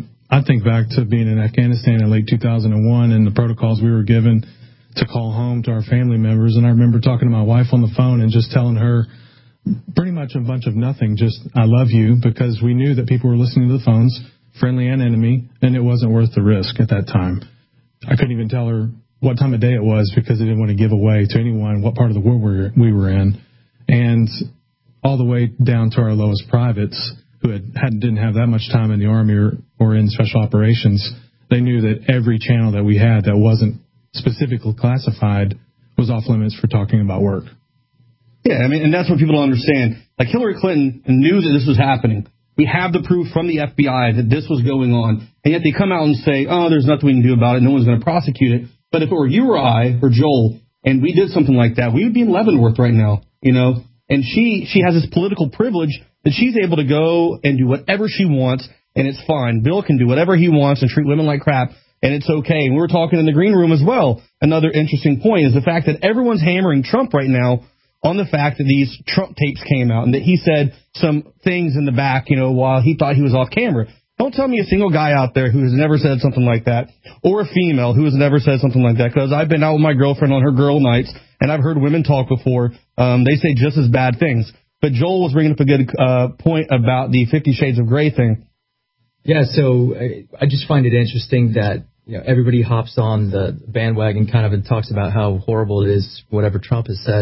I think back to being in Afghanistan in late 2001 and the protocols we were given to call home to our family members, and I remember talking to my wife on the phone and just telling her pretty much a bunch of nothing, just I love you, because we knew that people were listening to the phones, friendly and enemy, and it wasn't worth the risk at that time. I couldn't even tell her what time of day it was because I didn't want to give away to anyone what part of the world we were in. And all the way down to our lowest privates who didn't have that much time in the Army or in special operations, they knew that every channel that we had that wasn't specifically classified was off limits for talking about work. Yeah, I mean, and that's what people don't understand. Like, Hillary Clinton knew that this was happening. We have the proof from the FBI that this was going on, and yet they come out and say, oh, there's nothing we can do about it, no one's going to prosecute it. But if it were you or I or Joel, and we did something like that, we would be in Leavenworth right now, And she has this political privilege that she's able to go and do whatever she wants, and it's fine. Bill can do whatever he wants and treat women like crap, and it's okay. And we were talking in the green room as well. Another interesting point is the fact that everyone's hammering Trump right now on the fact that these Trump tapes came out and that he said some things in the back, while he thought he was off camera. Don't tell me a single guy out there who has never said something like that, or a female who has never said something like that, because I've been out with my girlfriend on her girl nights, and I've heard women talk before. They say just as bad things. But Joel was bringing up a good point about the 50 Shades of Grey thing. Yeah, so I just find it interesting that everybody hops on the bandwagon kind of and talks about how horrible it is, whatever Trump has said,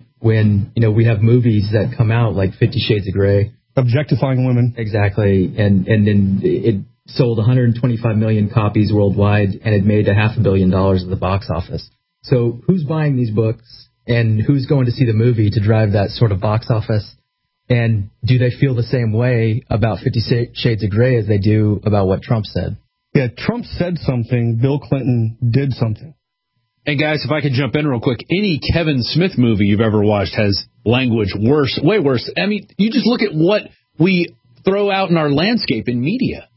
when we have movies that come out like 50 Shades of Grey. Objectifying women. Exactly. And then it sold 125 million copies worldwide, and it made $500 million at the box office. So who's buying these books, and who's going to see the movie to drive that sort of box office? And do they feel the same way about 50 Shades of Grey as they do about what Trump said? Yeah, Trump said something, Bill Clinton did something. And guys, if I could jump in real quick, any Kevin Smith movie you've ever watched has language worse, way worse. I mean, you just look at what we throw out in our landscape in media.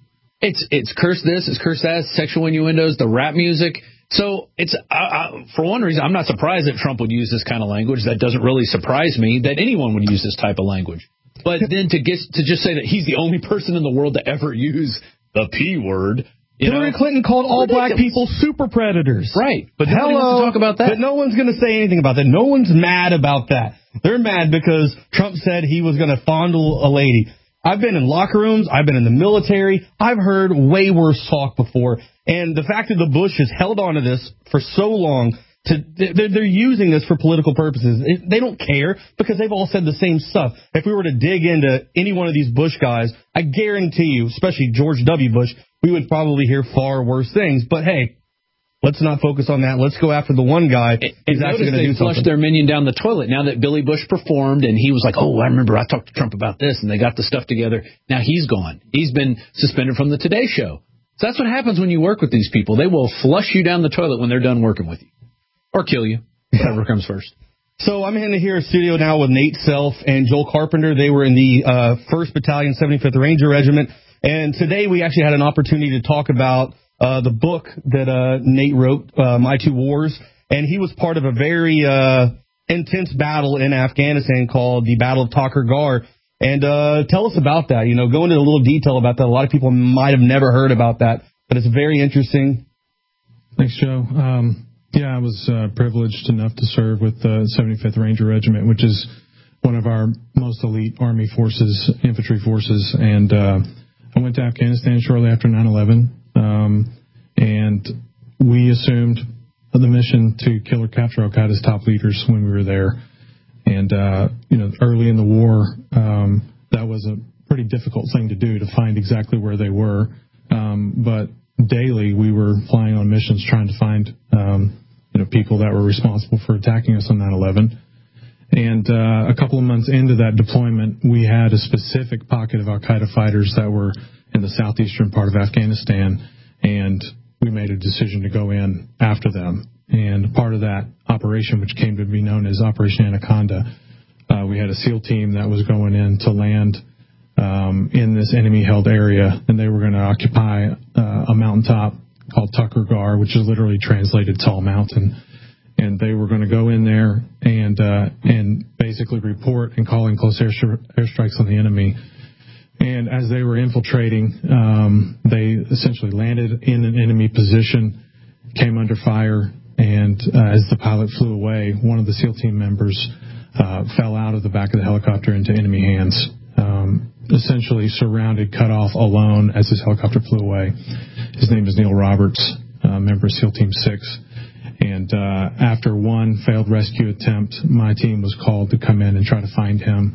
It's curse this, it's curse that, sexual innuendos, the rap music. So it's for one reason, I'm not surprised that Trump would use this kind of language. That doesn't really surprise me that anyone would use this type of language. But then to just say that he's the only person in the world to ever use the P word. Hillary Clinton called all black people super predators. Right. But nobody wants to talk about that. But no one's going to say anything about that. No one's mad about that. They're mad because Trump said he was going to fondle a lady. I've been in locker rooms. I've been in the military. I've heard way worse talk before. And the fact that the Bush has held on to this for so long, they're using this for political purposes. They don't care because they've all said the same stuff. If we were to dig into any one of these Bush guys, I guarantee you, especially George W. Bush, we would probably hear far worse things. But hey, let's not focus on that. Let's go after the one guy who's actually going to do something. They flushed their minion down the toilet now that Billy Bush performed, and he was like, oh, I remember I talked to Trump about this, and they got the stuff together. Now he's gone. He's been suspended from the Today Show. So that's what happens when you work with these people. They will flush you down the toilet when they're done working with you. Or kill you, whatever comes first. So I'm in here studio now with Nate Self and Joel Carpenter. They were in the 1st Battalion, 75th Ranger Regiment. And today we actually had an opportunity to talk about the book that Nate wrote, My Two Wars. And he was part of a very intense battle in Afghanistan called the Battle of Takur Ghar. And tell us about that. You know, go into a little detail about that. A lot of people might have never heard about that, but it's very interesting. Thanks, Joe. I was privileged enough to serve with the 75th Ranger Regiment, which is one of our most elite Army forces, infantry forces. And I went to Afghanistan shortly after 9/11, and we assumed the mission to kill or capture al-Qaeda's top leaders when we were there. And, early in the war, that was a pretty difficult thing to do, to find exactly where they were. But daily we were flying on missions trying to find, people that were responsible for attacking us on 9/11. And a couple of months into that deployment, we had a specific pocket of al-Qaeda fighters that were in the southeastern part of Afghanistan, and we made a decision to go in after them. And part of that operation, which came to be known as Operation Anaconda, we had a SEAL team that was going in to land in this enemy-held area, and they were going to occupy a mountaintop called Takur Ghar, which is literally translated Tall Mountain. And they were going to go in there and basically report and call in close airstrikes on the enemy. And as they were infiltrating, they essentially landed in an enemy position, came under fire, and as the pilot flew away, one of the SEAL team members fell out of the back of the helicopter into enemy hands, essentially surrounded, cut off, alone as his helicopter flew away. His name is Neil Roberts, member of SEAL Team 6. And after one failed rescue attempt, my team was called to come in and try to find him.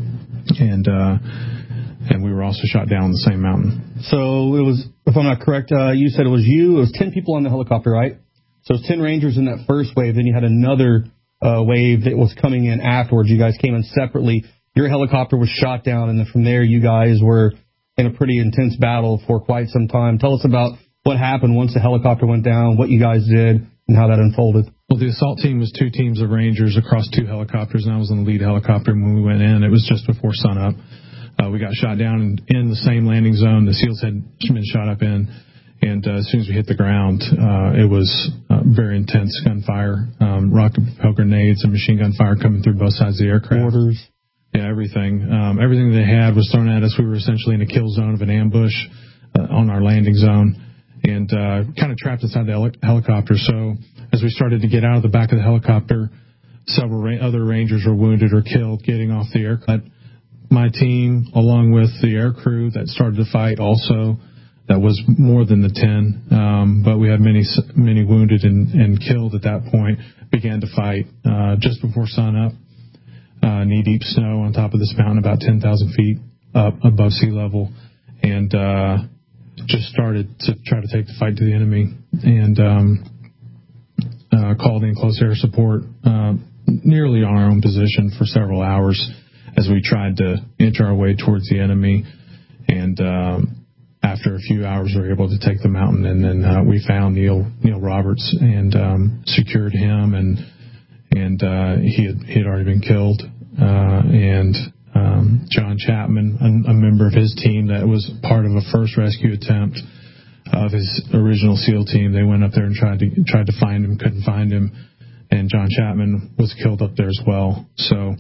And we were also shot down on the same mountain. So it was, if I'm not correct, you said it was 10 people on the helicopter, right? So it was 10 Rangers in that first wave. Then you had another wave that was coming in afterwards. You guys came in separately. Your helicopter was shot down, and then from there you guys were in a pretty intense battle for quite some time. Tell us about what happened once the helicopter went down, what you guys did, and how that unfolded. Well, the assault team was 2 teams of Rangers across 2 helicopters, and I was in the lead helicopter. And when we went in, it was just before sunup. We got shot down in the same landing zone the SEALs had been shot up in. And as soon as we hit the ground, it was very intense gunfire, rocket propelled grenades and machine gun fire coming through both sides of the aircraft. Mortars. Yeah, everything. Everything they had was thrown at us. We were essentially in a kill zone of an ambush on our landing zone, and kind of trapped inside the helicopter. So as we started to get out of the back of the helicopter, several other Rangers were wounded or killed getting off the aircraft. My team, along with the air crew that started to fight also, that was more than the 10, but we had many wounded and killed at that point, began to fight just before sunup, knee-deep snow on top of this mountain about 10,000 feet up above sea level, and just started to try to take the fight to the enemy, and called in close air support nearly on our own position for several hours as we tried to inch our way towards the enemy. And after a few hours, we were able to take the mountain, and then we found Neil Roberts and secured him, and he had already been killed. And John Chapman, a member of his team that was part of a first rescue attempt of his original SEAL team, they went up there and tried to find him, couldn't find him, and John Chapman was killed up there as well. So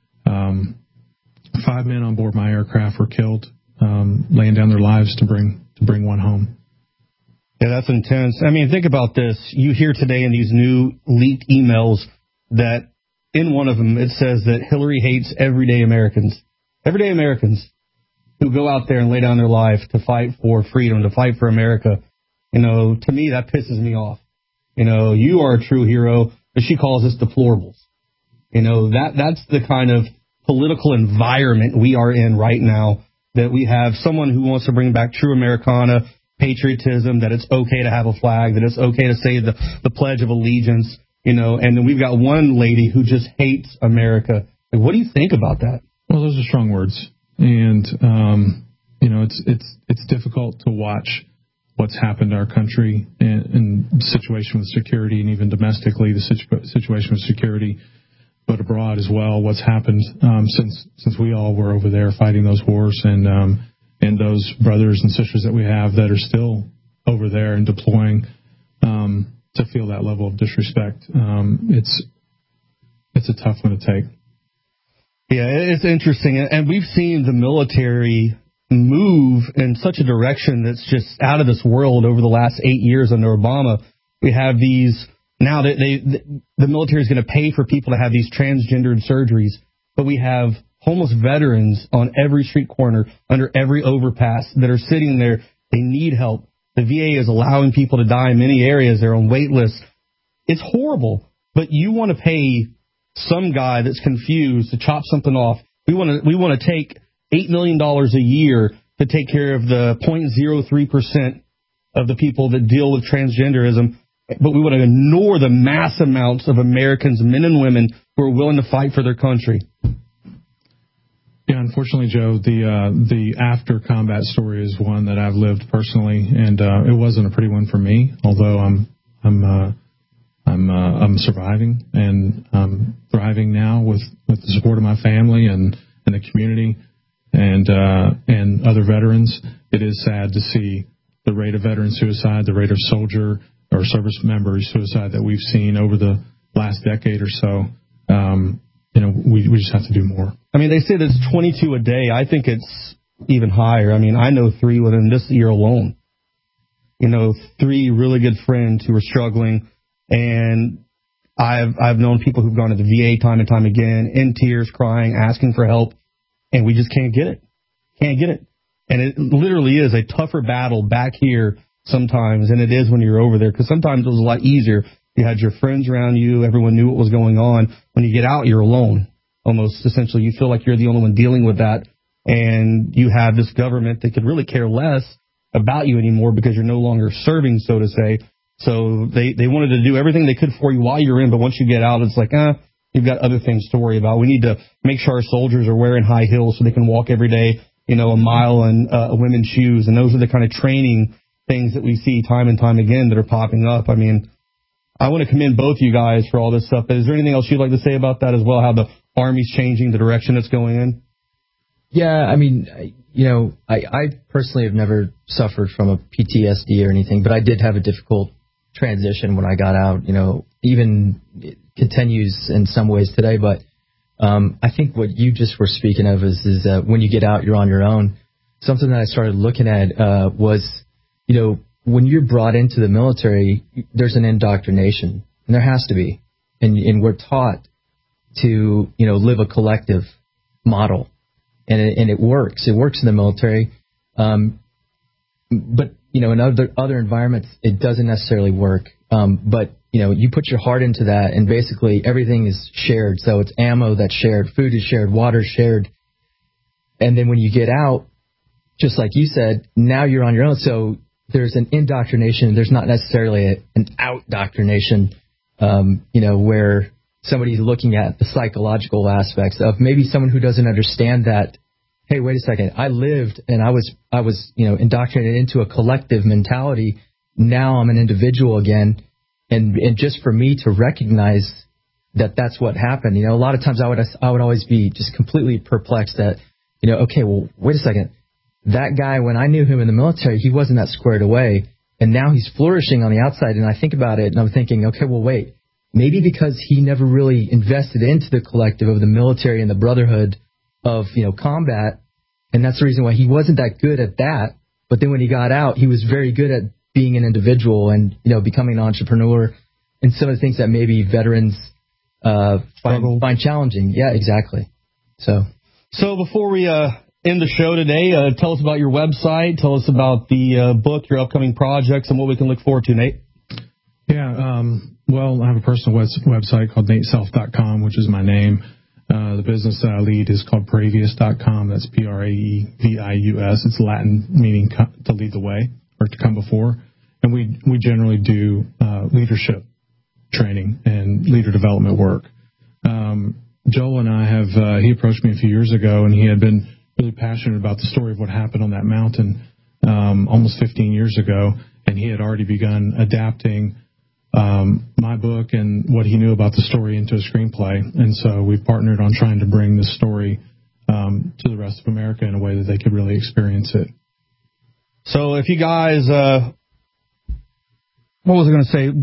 5 men on board my aircraft were killed, laying down their lives to bring one home. Yeah, that's intense. I mean, think about this. You hear today in these new leaked emails that in one of them it says that Hillary hates everyday Americans who go out there and lay down their life to fight for freedom, to fight for America. To me, that pisses me off. You are a true hero, but she calls us deplorables. That's the kind of political environment we are in right now, that we have someone who wants to bring back true Americana, patriotism, that it's okay to have a flag, that it's okay to say the Pledge of Allegiance, and then we've got one lady who just hates America. Like, what do you think about that? Well, those are strong words. And, it's difficult to watch what's happened to our country and the situation with security, and even domestically, the situation with security. abroad as well, what's happened since we all were over there fighting those wars, and those brothers and sisters that we have that are still over there and deploying, to feel that level of disrespect. It's a tough one to take. Yeah, it's interesting. And we've seen the military move in such a direction that's just out of this world over the last 8 years under Obama. We have these, now that the military is going to pay for people to have these transgendered surgeries, but we have homeless veterans on every street corner, under every overpass, that are sitting there. They need help. The VA is allowing people to die in many areas. They're on wait lists. It's horrible. But you want to pay some guy that's confused to chop something off. We want to take $8 million a year to take care of the 0.03% of the people that deal with transgenderism, but we want to ignore the mass amounts of Americans, men and women, who are willing to fight for their country. Yeah, unfortunately, Joe, the after combat story is one that I've lived personally, and it wasn't a pretty one for me. Although I'm surviving and I'm thriving now with the support of my family and the community and other veterans. It is sad to see the rate of veteran suicide, the rate of soldier or service member suicide that we've seen over the last decade or so. We just have to do more. I mean, they say there's 22 a day. I think it's even higher. I mean, I know 3 within this year alone. 3 really good friends who are struggling, and I've known people who've gone to the VA time and time again, in tears, crying, asking for help, and we just can't get it. Can't get it. And it literally is a tougher battle back here sometimes than it is when you're over there, because sometimes it was a lot easier. You had your friends around you. Everyone knew what was going on. When you get out, you're alone. Almost essentially, you feel like you're the only one dealing with that. And you have this government that could really care less about you anymore because you're no longer serving, so to say. So they wanted to do everything they could for you while you're in. But once you get out, it's like, you've got other things to worry about. We need to make sure our soldiers are wearing high heels so they can walk every day, a mile in women's shoes. And those are the kind of training things that we see time and time again that are popping up. I mean, I want to commend both you guys for all this stuff. But is there anything else you'd like to say about that as well, how the Army's changing the direction it's going in? Yeah, I mean, I personally have never suffered from a PTSD or anything, but I did have a difficult transition when I got out. Even it continues in some ways today. But I think what you just were speaking of is when you get out, you're on your own. Something that I started looking at was, when you're brought into the military, there's an indoctrination, and there has to be. And we're taught to, live a collective model. And it works. It works in the military. But, in other environments, it doesn't necessarily work. But, you put your heart into that, and basically everything is shared. So it's ammo that's shared, food is shared, water is shared. And then when you get out, just like you said, now you're on your own. So there's an indoctrination. There's not necessarily an outdoctrination, where somebody's looking at the psychological aspects of maybe someone who doesn't understand that, hey, wait a second, I lived and I was indoctrinated into a collective mentality. Now I'm an individual again. And just for me to recognize that that's what happened, a lot of times I would always be just completely perplexed that, okay, well, wait a second. That guy, when I knew him in the military, he wasn't that squared away. And now he's flourishing on the outside. And I think about it and I'm thinking, okay, well, wait, maybe because he never really invested into the collective of the military and the brotherhood of, combat. And that's the reason why he wasn't that good at that. But then when he got out, he was very good at being an individual and, becoming an entrepreneur and some of the things that maybe veterans find challenging. Yeah, exactly. So before we end the show today, tell us about your website. Tell us about the book, your upcoming projects, and what we can look forward to, Nate. Yeah, well, I have a personal website called nateself.com, which is my name. The business that I lead is called Praevius.com. That's Praevius. It's Latin meaning to lead the way or to come before. And we generally do leadership training and leader development work. Joel and I have, he approached me a few years ago, and he had been really passionate about the story of what happened on that mountain almost 15 years ago. And he had already begun adapting my book and what he knew about the story into a screenplay. And so we've partnered on trying to bring this story to the rest of America in a way that they could really experience it. So if you guys, what was I going to say?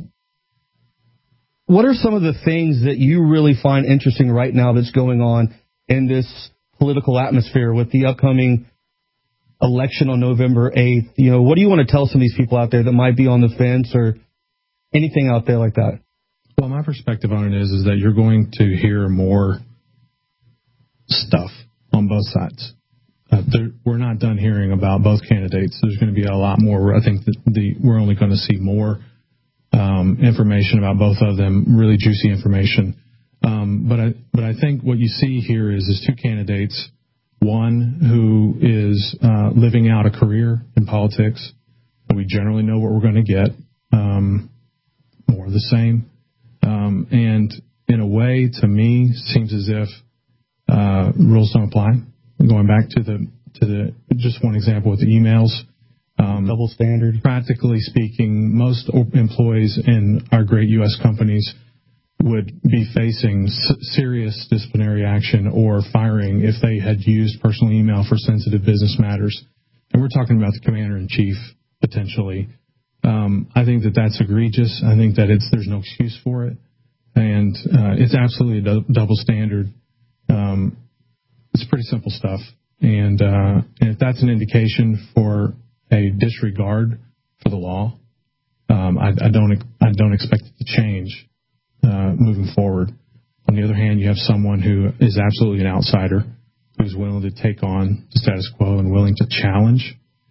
What are some of the things that you really find interesting right now that's going on in this political atmosphere with the upcoming election on November 8th? You know, what do you want to tell some of these people out there that might be on the fence or anything out there like that? Well, my perspective on it is that you're going to hear more stuff on both sides. We're not done hearing about both candidates. There's going to be a lot more. I think that we're only going to see more information about both of them, really juicy information. But I think what you see here is two candidates. One who is living out a career in politics. We generally know what we're going to get. More of the same. And in a way, to me, seems as if rules don't apply. Going back to the just one example with the emails. Double standard. Practically speaking, most employees in our great U.S. companies would be facing serious disciplinary action or firing if they had used personal email for sensitive business matters. And we're talking about the commander-in-chief, potentially. I think that that's egregious. I think that there's no excuse for it. And it's absolutely a double standard. It's pretty simple stuff. And if that's an indication for a disregard for the law, I don't expect it to change moving forward. On the other hand, you have someone who is absolutely an outsider, who's willing to take on the status quo and willing to challenge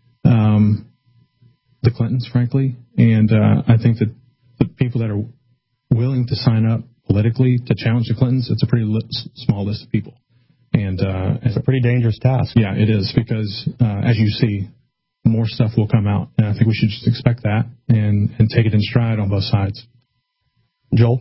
the Clintons, frankly. And I think that the people that are willing to sign up politically to challenge the Clintons, it's a pretty small list of people. And it's a pretty dangerous task. Yeah, it is, because as you see, more stuff will come out. And I think we should just expect that and take it in stride on both sides. Joel?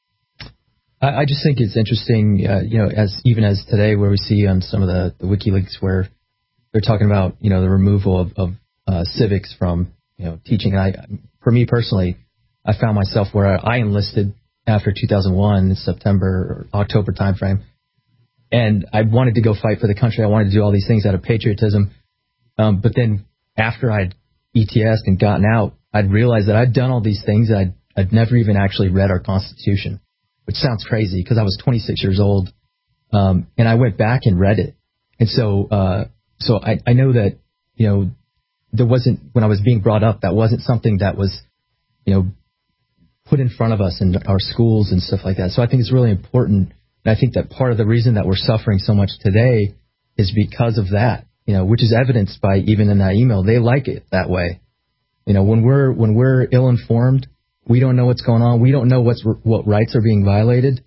I just think it's interesting, as today, where we see on some of the WikiLeaks where they're talking about, the removal of civics from, teaching. And for me personally, I found myself where I enlisted after 2001, September or October timeframe. And I wanted to go fight for the country. I wanted to do all these things out of patriotism. But then after I'd ETS'd and gotten out, I'd realized that I'd done all these things. I'd never even actually read our Constitution, which sounds crazy because I was 26 years old. And I went back and read it. And so I know that, there wasn't, when I was being brought up, that wasn't something that was, put in front of us in our schools and stuff like that. So I think it's really important. And I think that part of the reason that we're suffering so much today is because of that, which is evidenced by even in that email. They like it that way. When we're ill-informed, we don't know what's going on. We don't know what rights are being violated.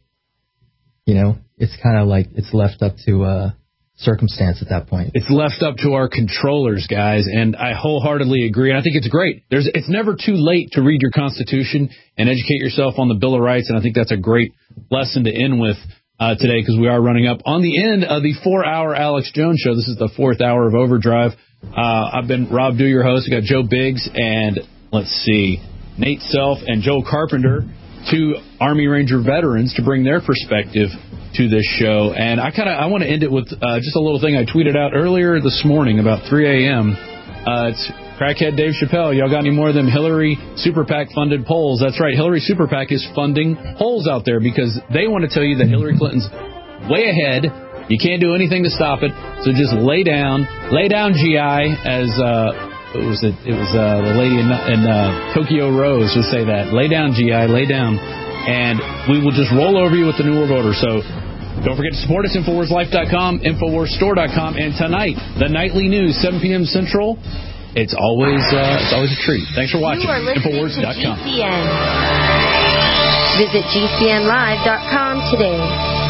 It's kind of like it's left up to circumstance at that point. It's left up to our controllers, guys, and I wholeheartedly agree. And I think it's great. It's never too late to read your Constitution and educate yourself on the Bill of Rights, and I think that's a great lesson to end with today, because we are running up on the end of the 4-hour Alex Jones Show. This is the 4th hour of Overdrive. I've been Rob Dew, your host. We got Joe Biggs and, Nate Self and Joel Carpenter, 2 Army Ranger veterans, to bring their perspective to this show. And I want to end it with just a little thing I tweeted out earlier this morning about 3 a.m. It's Crackhead Dave Chappelle. Y'all got any more of them Hillary Super PAC funded polls? That's right. Hillary Super PAC is funding polls out there because they want to tell you that Hillary Clinton's way ahead. You can't do anything to stop it. So just lay down GI, as it was the lady in Tokyo Rose would say that. Lay down GI, lay down. And we will just roll over you with the New World Order. So don't forget to support us, InfoWarsLife.com, InfoWarsStore.com, and tonight, the nightly news, 7 p.m. Central. It's always a treat. Thanks for watching. InfoWars.com. Visit GCNlive.com today.